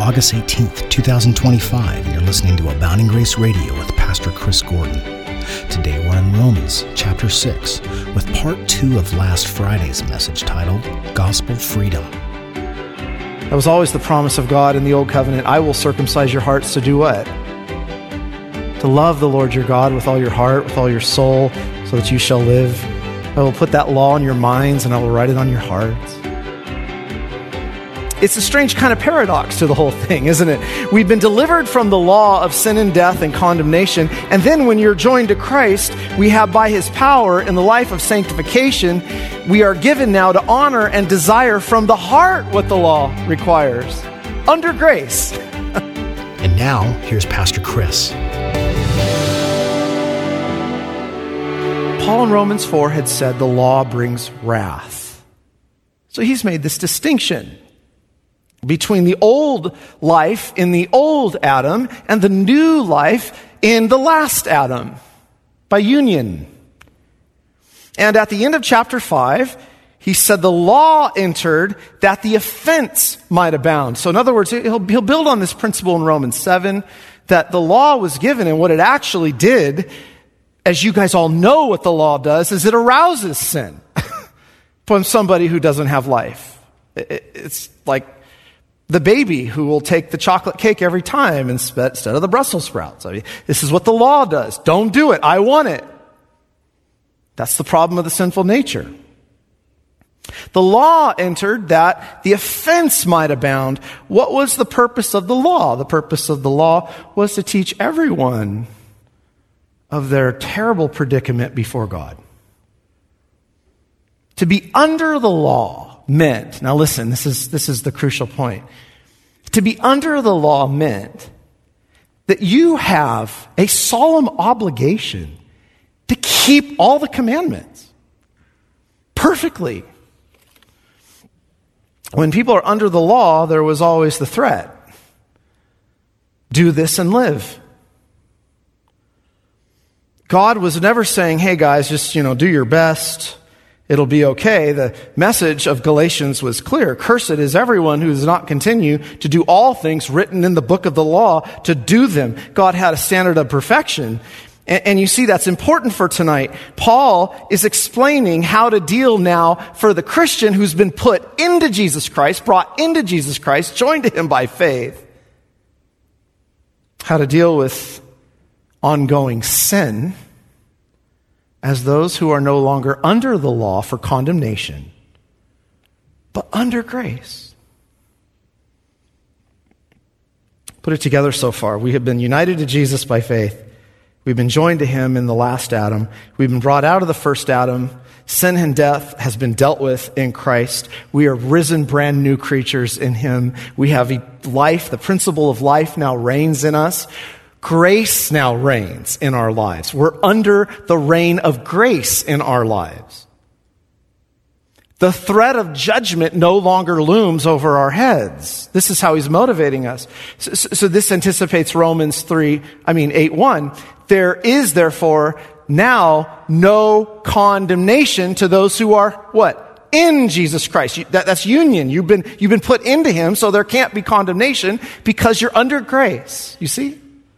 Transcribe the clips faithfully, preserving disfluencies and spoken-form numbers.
August eighteenth, twenty twenty-five, and you're listening to Abounding Grace Radio with Pastor Chris Gordon. Today we're in Romans chapter six with part two of last Friday's message titled Gospel Freedom. That was always the promise of God in the Old Covenant. I will circumcise your hearts to do what? To love the Lord your God with all your heart, with all your soul, so that you shall live. I will put that law in your minds and I will write it on your hearts. It's a strange kind of paradox to the whole thing, isn't it? We've been delivered from the law of sin and death and condemnation, and then when you're joined to Christ, we have by His power in the life of sanctification, we are given now to honor and desire from the heart what the law requires, under grace. And now, here's Pastor Chris. Paul in Romans four had said the law brings wrath. So he's made this distinction between the old life in the old Adam and the new life in the last Adam by union. And at the end of chapter five, he said the law entered that the offense might abound. So in other words, he'll, he'll build on this principle in Romans seven, that the law was given, and what it actually did, as you guys all know what the law does, is it arouses sin from somebody who doesn't have life. It's like the baby who will take the chocolate cake every time instead of the Brussels sprouts. I mean, this is what the law does. Don't do it. I want it. That's the problem of the sinful nature. The law entered that the offense might abound. What was the purpose of the law? The purpose of the law was to teach everyone of their terrible predicament before God. To be under the law meant, now listen, this is this is the crucial point. To be under the law meant that you have a solemn obligation to keep all the commandments perfectly. When people are under the law, there was always the threat. Do this and live. God was never saying, hey guys, just, you know, do your best. It'll be okay. The message of Galatians was clear. Cursed is everyone who does not continue to do all things written in the book of the law to do them. God had a standard of perfection. And, and you see, that's important for tonight. Paul is explaining how to deal now for the Christian who's been put into Jesus Christ, brought into Jesus Christ, joined to Him by faith. How to deal with ongoing sin as those who are no longer under the law for condemnation, but under grace. Put it together so far. We have been united to Jesus by faith. We've been joined to Him in the last Adam. We've been brought out of the first Adam. Sin and death has been dealt with in Christ. We are risen, brand new creatures in Him. We have life. The principle of life now reigns in us. Grace now reigns in our lives. We're under the reign of grace in our lives. The threat of judgment no longer looms over our heads. This is how He's motivating us. So, so this anticipates Romans three, I mean eight one. There is therefore now no condemnation to those who are what? In Jesus Christ. You, that, that's union. You've been, you've been put into Him, so there can't be condemnation because you're under grace. You see?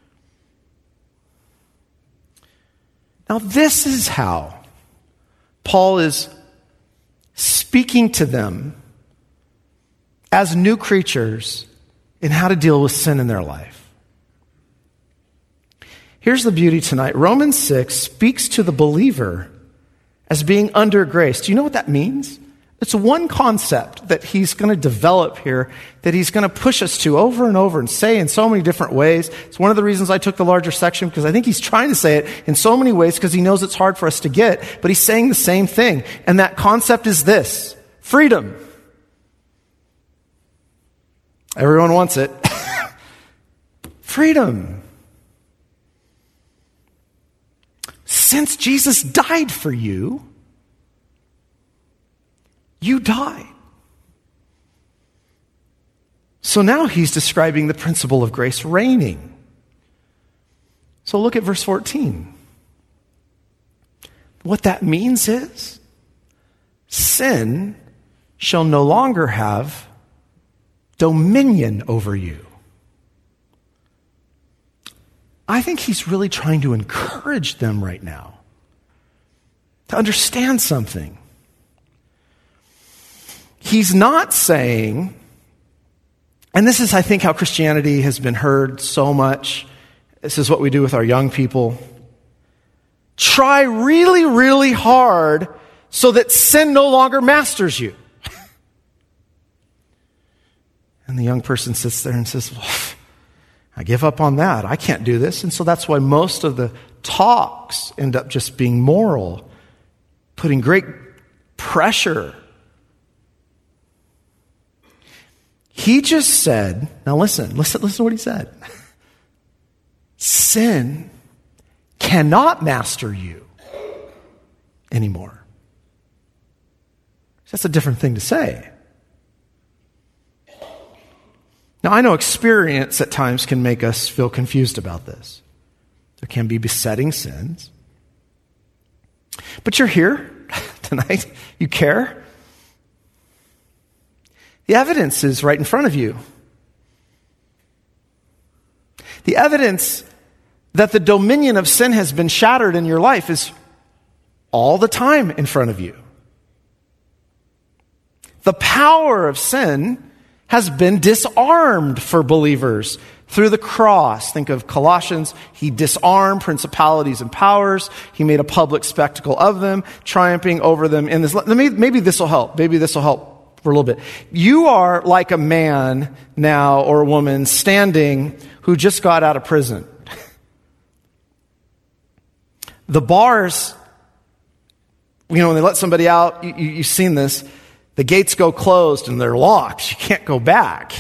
Now, this is how Paul is speaking to them as new creatures in how to deal with sin in their life. Here's the beauty tonight. Romans six speaks to the believer as being under grace. Do you know what that means? It's one concept that he's going to develop here, that he's going to push us to over and over and say in so many different ways. It's one of the reasons I took the larger section, because I think he's trying to say it in so many ways because he knows it's hard for us to get, but he's saying the same thing. And that concept is this: freedom. Everyone wants it. Freedom. Since Jesus died for you, you died. So now he's describing the principle of grace reigning. So look at verse fourteen. What that means is, sin shall no longer have dominion over you. I think he's really trying to encourage them right now to understand something. He's not saying, and this is, I think, how Christianity has been heard so much. This is what we do with our young people. Try really, really hard so that sin no longer masters you. And the young person sits there and says, well, I give up on that. I can't do this. And so that's why most of the talks end up just being moral, putting great pressure. He just said, now listen, listen, listen to what he said. Sin cannot master you anymore. That's a different thing to say. Now, I know experience at times can make us feel confused about this. There can be besetting sins. But you're here tonight. You care. The evidence is right in front of you. The evidence that the dominion of sin has been shattered in your life is all the time in front of you. The power of sin has been disarmed for believers through the cross. Think of Colossians. He disarmed principalities and powers. He made a public spectacle of them, triumphing over them in this. Maybe, maybe this will help. Maybe this will help for a little bit. You are like a man now or a woman standing who just got out of prison. The bars, you know, when they let somebody out, you, you, you've seen this. The gates go closed and they're locked. You can't go back.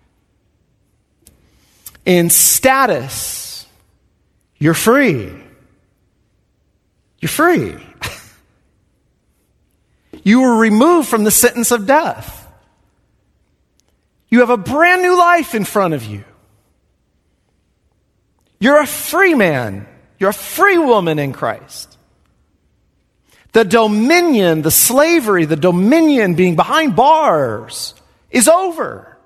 In status, you're free. You're free. You were removed from the sentence of death. You have a brand new life in front of you. You're a free man. You're a free woman in Christ. The dominion, the slavery, the dominion being behind bars is over.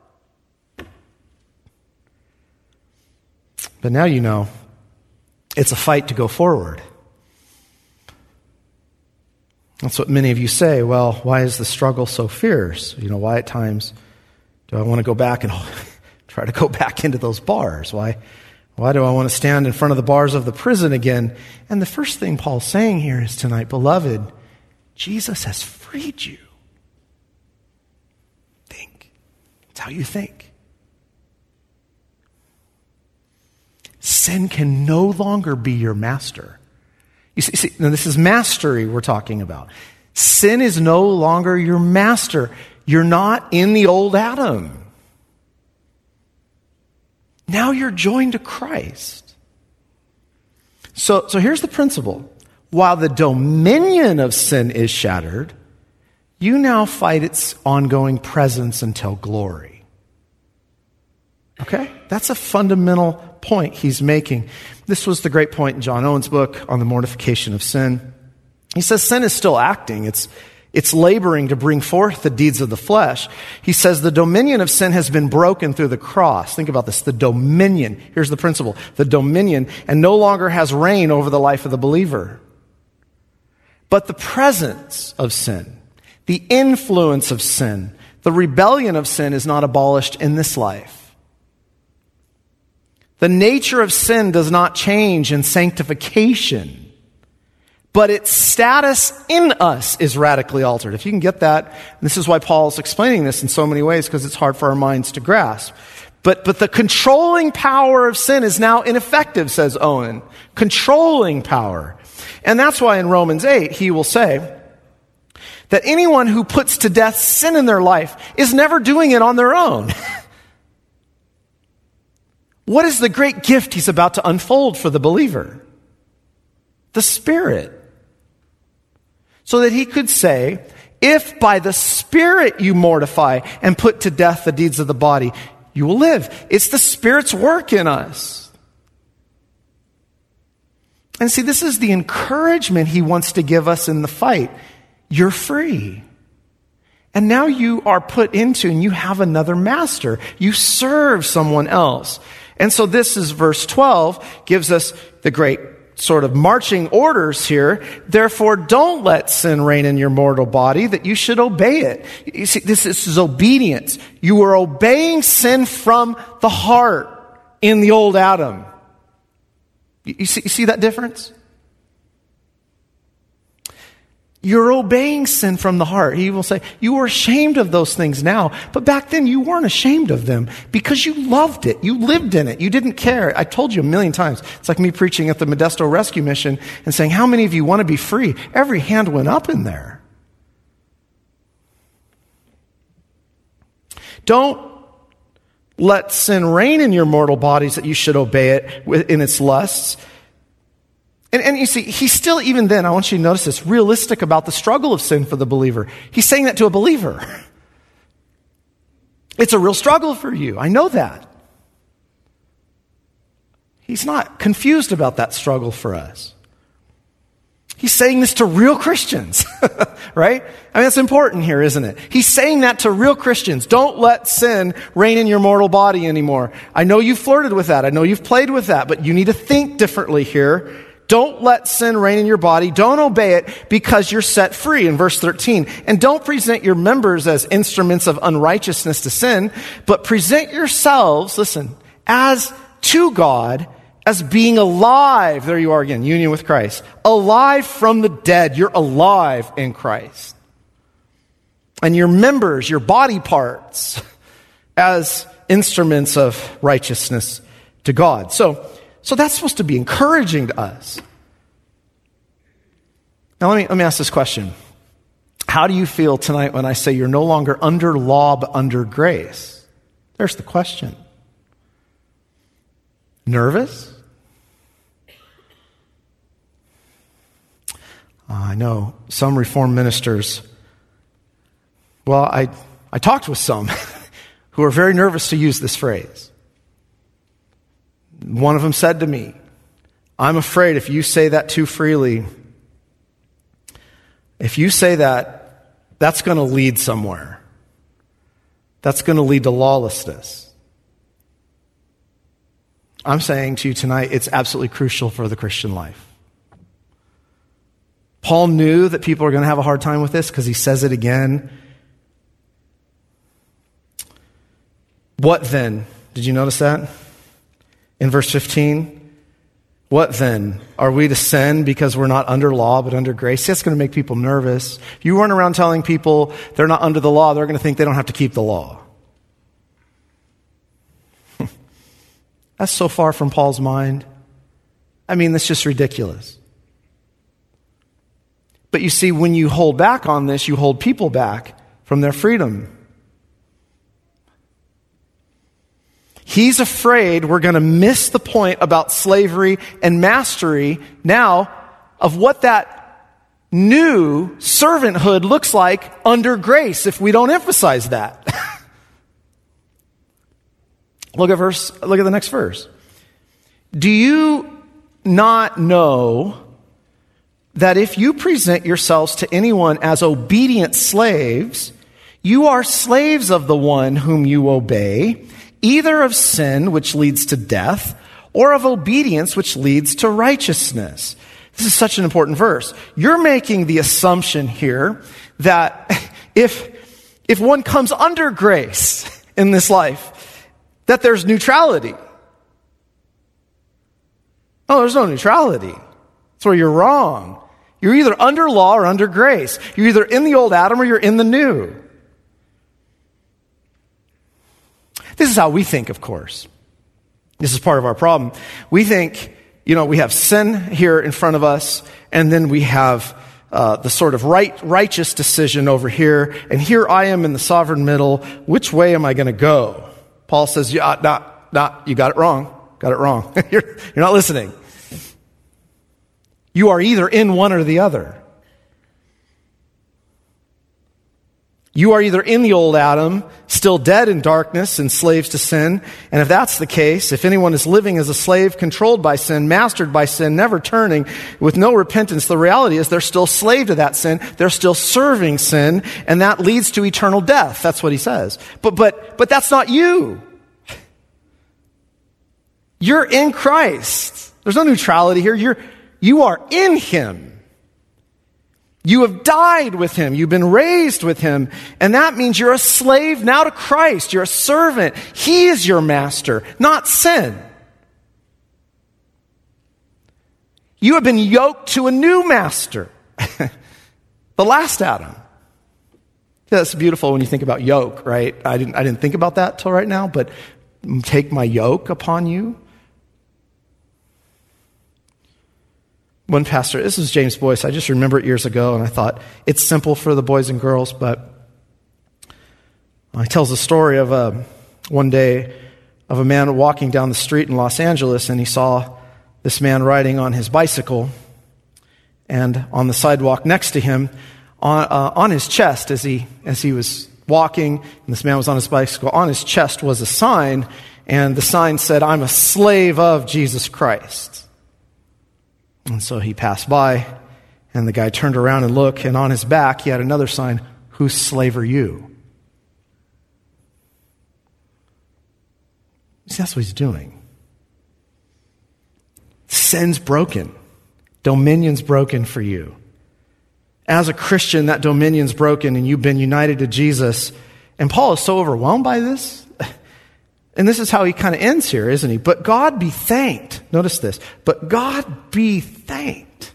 But now you know it's a fight to go forward. That's what many of you say. Well, why is the struggle so fierce? You know, why at times do I want to go back and try to go back into those bars? Why, why do I want to stand in front of the bars of the prison again? And the first thing Paul's saying here is tonight, beloved, Jesus has freed you. Think. It's how you think. Sin can no longer be your master. You see, see, now this is mastery we're talking about. Sin is no longer your master. You're not in the old Adam. Now you're joined to Christ. So, so here's the principle. While the dominion of sin is shattered, you now fight its ongoing presence until glory. Okay? That's a fundamental point he's making. This was the great point in John Owen's book on the mortification of sin. He says sin is still acting. It's, it's laboring to bring forth the deeds of the flesh. He says the dominion of sin has been broken through the cross. Think about this. The dominion. Here's the principle. The dominion and no longer has reign over the life of the believer. But the presence of sin, the influence of sin, the rebellion of sin is not abolished in this life. The nature of sin does not change in sanctification, but its status in us is radically altered. If you can get that, this is why Paul's explaining this in so many ways, because it's hard for our minds to grasp. But, but the controlling power of sin is now ineffective, says Owen. Controlling power. And that's why in Romans eight, he will say that anyone who puts to death sin in their life is never doing it on their own. What is the great gift he's about to unfold for the believer? The Spirit. So that he could say, if by the Spirit you mortify and put to death the deeds of the body, you will live. It's the Spirit's work in us. And see, this is the encouragement he wants to give us in the fight. You're free. And now you are put into, and you have another master. You serve someone else. And so this is verse twelve, gives us the great sort of marching orders here. Therefore, don't let sin reign in your mortal body, that you should obey it. You see, this, this is obedience. You are obeying sin from the heart in the old Adam. You, you, see, you see that difference? You're obeying sin from the heart. He will say, you are ashamed of those things now, but back then you weren't ashamed of them because you loved it. You lived in it. You didn't care. I told you a million times. It's like me preaching at the Modesto Rescue Mission and saying, how many of you want to be free? Every hand went up in there. Don't let sin reign in your mortal bodies that you should obey it in its lusts. And, and you see, he's still, even then, I want you to notice this, realistic about the struggle of sin for the believer. He's saying that to a believer. It's a real struggle for you. I know that. He's not confused about that struggle for us. He's saying this to real Christians, right? I mean, that's important here, isn't it? He's saying that to real Christians. Don't let sin reign in your mortal body anymore. I know you've flirted with that. I know you've played with that, but you need to think differently here. Don't let sin reign in your body. Don't obey it because you're set free in verse thirteen. And don't present your members as instruments of unrighteousness to sin, but present yourselves, listen, as to God, as being alive. There you are again, union with Christ. Alive from the dead. You're alive in Christ. And your members, your body parts, as instruments of righteousness to God. So, So that's supposed to be encouraging to us. Now let me, let me ask this question. How do you feel tonight when I say you're no longer under law but under grace? There's the question. Nervous? Uh, I know some Reformed ministers, well, I, I talked with some who are very nervous to use this phrase. One of them said to me, I'm afraid if you say that too freely, if you say that, that's going to lead somewhere. That's going to lead to lawlessness. I'm saying to you tonight, it's absolutely crucial for the Christian life. Paul knew that people are going to have a hard time with this because he says it again. What then? Did you notice that? In verse fifteen, what then? Are we to sin because we're not under law but under grace? That's going to make people nervous. If you weren't around telling people they're not under the law, they're going to think they don't have to keep the law. That's so far from Paul's mind. I mean, that's just ridiculous. But you see, when you hold back on this, you hold people back from their freedom. He's afraid we're going to miss the point about slavery and mastery now of what that new servanthood looks like under grace if we don't emphasize that. Look at verse, look at the next verse. Do you not know that if you present yourselves to anyone as obedient slaves, you are slaves of the one whom you obey, either of sin, which leads to death, or of obedience, which leads to righteousness? This is such an important verse. You're making the assumption here that if, if one comes under grace in this life, that there's neutrality. Oh, there's no neutrality. That's where you're wrong. You're either under law or under grace. You're either in the old Adam or you're in the new. This is how we think, of course. This is part of our problem. We think, you know, we have sin here in front of us, and then we have uh, the sort of right, righteous decision over here, and here I am in the sovereign middle. Which way am I going to go? Paul says, yeah, not, not, you got it wrong. Got it wrong. you're, you're not listening. You are either in one or the other. You are either in the old Adam, still dead in darkness and slaves to sin. And if that's the case, if anyone is living as a slave, controlled by sin, mastered by sin, never turning, with no repentance, the reality is they're still slave to that sin. They're still serving sin, and that leads to eternal death. That's what he says. But, but, but that's not you. You're in Christ. There's no neutrality here. You're, you are in him. You have died with him. You've been raised with him. And that means you're a slave now to Christ. You're a servant. He is your master, not sin. You have been yoked to a new master, the last Adam. That's beautiful when you think about yoke, right? I didn't, I didn't think about that till right now, but take my yoke upon you. One pastor, this was James Boyce, I just remember it years ago, and I thought, it's simple for the boys and girls, but he tells a story of a, one day of a man walking down the street in Los Angeles, and he saw this man riding on his bicycle, and on the sidewalk next to him, on, uh, on his chest as he as he was walking, and this man was on his bicycle, on his chest was a sign, and the sign said, "I'm a slave of Jesus Christ." And so he passed by, and the guy turned around and looked, and on his back he had another sign, "Whose slave are you?" See, that's what he's doing. Sin's broken. Dominion's broken for you. As a Christian, that dominion's broken and you've been united to Jesus. And Paul is so overwhelmed by this. And this is how he kind of ends here, isn't he? But God be thanked. Notice this. But God be thanked.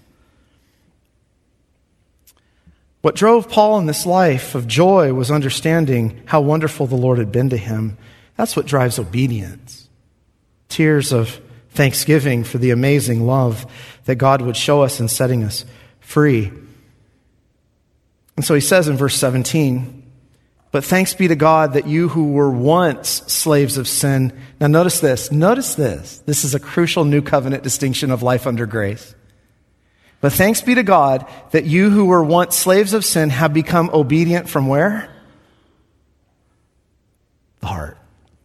What drove Paul in this life of joy was understanding how wonderful the Lord had been to him. That's what drives obedience. Tears of thanksgiving for the amazing love that God would show us in setting us free. And so he says in verse seventeen, "But thanks be to God that you who were once slaves of sin." Now notice this, notice this. This is a crucial new covenant distinction of life under grace. "But thanks be to God that you who were once slaves of sin have become obedient" from where? The heart.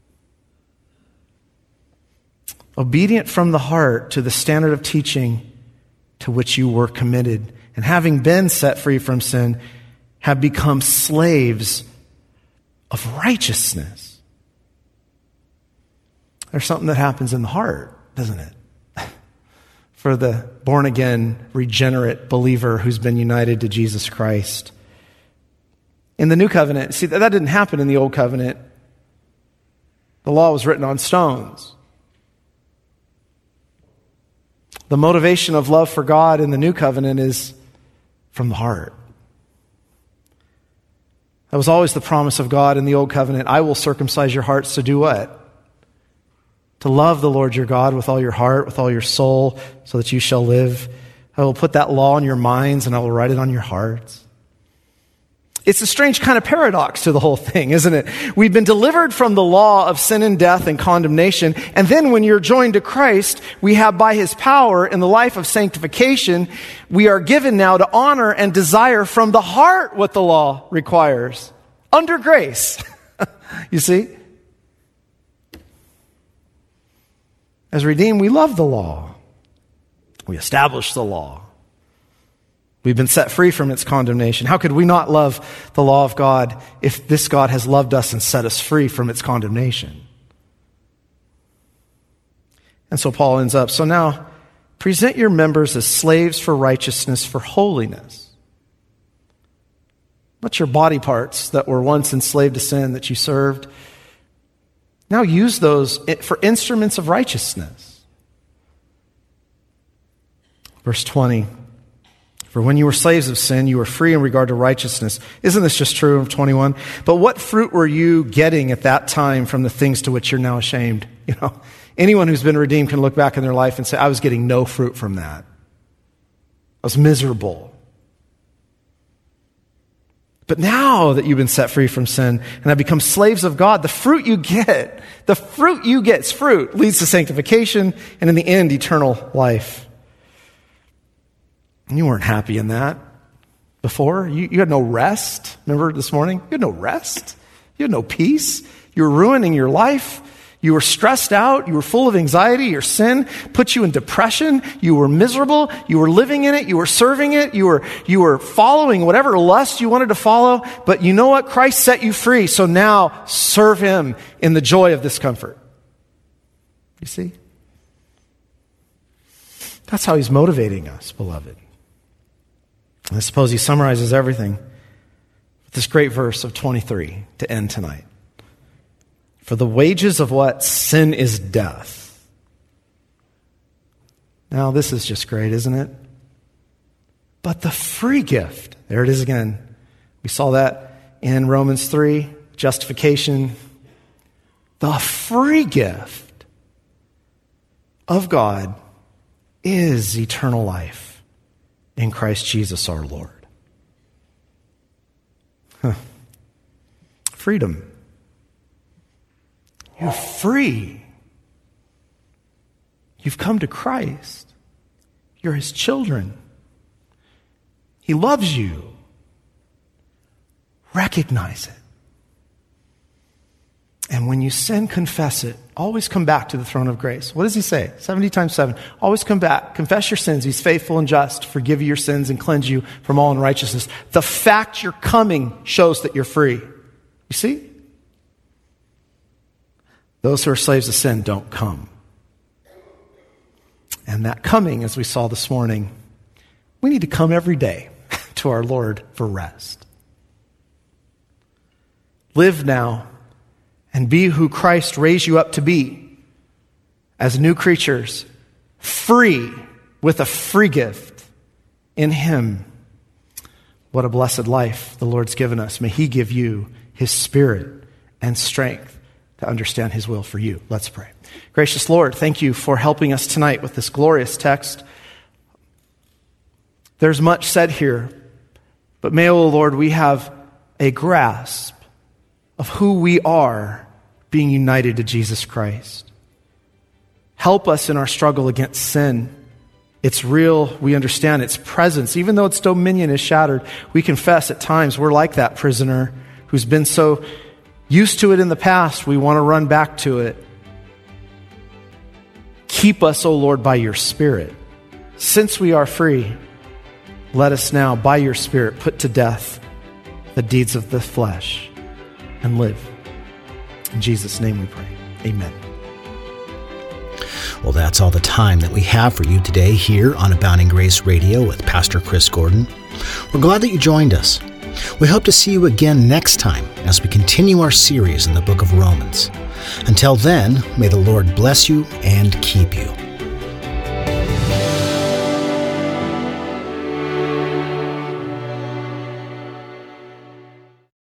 Obedient from the heart to the standard of teaching to which you were committed. And having been set free from sin, have become slaves of righteousness. There's something that happens in the heart, doesn't it? For the born-again, regenerate believer who's been united to Jesus Christ. In the new covenant, see, that didn't happen in the old covenant. The law was written on stones. The motivation of love for God in the new covenant is from the heart. That was always the promise of God in the old covenant. "I will circumcise your hearts" to do what? To love the Lord your God with all your heart, with all your soul, so that you shall live. "I will put that law in your minds and I will write it on your hearts." It's a strange kind of paradox to the whole thing, isn't it? We've been delivered from the law of sin and death and condemnation, and then when you're joined to Christ, we have by his power in the life of sanctification, we are given now to honor and desire from the heart what the law requires. Under grace. You see? As redeemed, we love the law. We establish the law. We've been set free from its condemnation. How could we not love the law of God if this God has loved us and set us free from its condemnation? And so Paul ends up, "So now, present your members as slaves for righteousness, for holiness." What's your body parts that were once enslaved to sin that you served? Now use those for instruments of righteousness. Verse twenty. "For when you were slaves of sin, you were free in regard to righteousness." Isn't this just true of twenty-one? "But what fruit were you getting at that time from the things to which you're now ashamed?" You know, anyone who's been redeemed can look back in their life and say, "I was getting no fruit from that. I was miserable." But now that you've been set free from sin and have become slaves of God, the fruit you get, the fruit you get, it's fruit, leads to sanctification and in the end, eternal life. You weren't happy in that before. You, you had no rest. Remember this morning? You had no rest. You had no peace. You were ruining your life. You were stressed out. You were full of anxiety. Your sin put you in depression. You were miserable. You were living in it. You were serving it. You were, you were following whatever lust you wanted to follow. But you know what? Christ set you free. So now serve him in the joy of this comfort. You see? That's how he's motivating us, beloved. And I suppose he summarizes everything with this great verse of twenty-three to end tonight. For the wages of what? Sin is death. Now, this is just great, isn't it? But the free gift, there it is again. We saw that in Romans three, justification. The free gift of God is eternal life in Christ Jesus our Lord. Huh. Freedom. You're free. You've come to Christ. You're his children. He loves you. Recognize it. And when you sin, confess it. Always come back to the throne of grace. What does he say? seventy times seven. Always come back. Confess your sins. He's faithful and just to forgive you your sins and cleanse you from all unrighteousness. The fact you're coming shows that you're free. You see? Those who are slaves of sin don't come. And that coming, as we saw this morning, we need to come every day to our Lord for rest. Live now and be who Christ raised you up to be as new creatures, free with a free gift in him. What a blessed life the Lord's given us. May he give you his spirit and strength to understand his will for you. Let's pray. Gracious Lord, thank you for helping us tonight with this glorious text. There's much said here, but may, O Lord, we have a grasp of who we are being united to Jesus Christ. Help us in our struggle against sin. It's real. We understand its presence. Even though its dominion is shattered, we confess at times we're like that prisoner who's been so used to it in the past, we want to run back to it. Keep us, O Lord, by your Spirit. Since we are free, let us now, by your Spirit, put to death the deeds of the flesh and live. In Jesus' name we pray. Amen. Well, that's all the time that we have for you today here on Abounding Grace Radio with Pastor Chris Gordon. We're glad that you joined us. We hope to see you again next time as we continue our series in the book of Romans. Until then, may the Lord bless you and keep you.